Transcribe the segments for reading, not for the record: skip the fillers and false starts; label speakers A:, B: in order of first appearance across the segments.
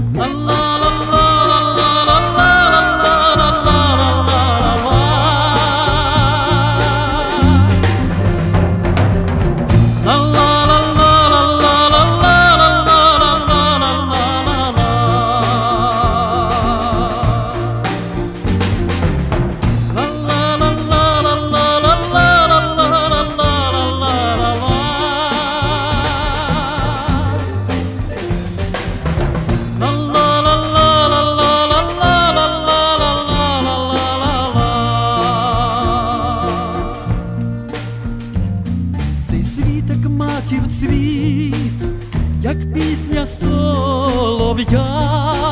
A: Маків цвіт, як пісня солов'я,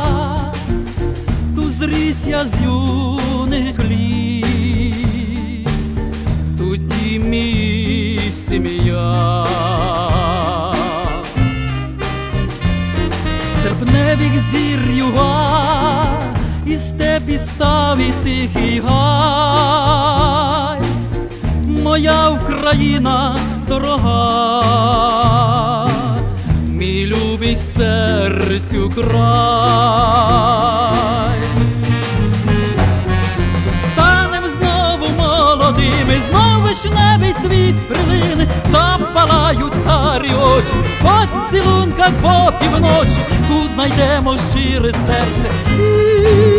A: ту зріс я з юних літ, тут дім і сім'я. Серпневік зір'юга, і степ, і став, і тихий гай, моя Україна дорога, мій любий серцю край. Станем знову молодими, знов вишневий цвіт прилине, запалають карі очі, поцілунках в опівночі, тут знайдемо щире серце.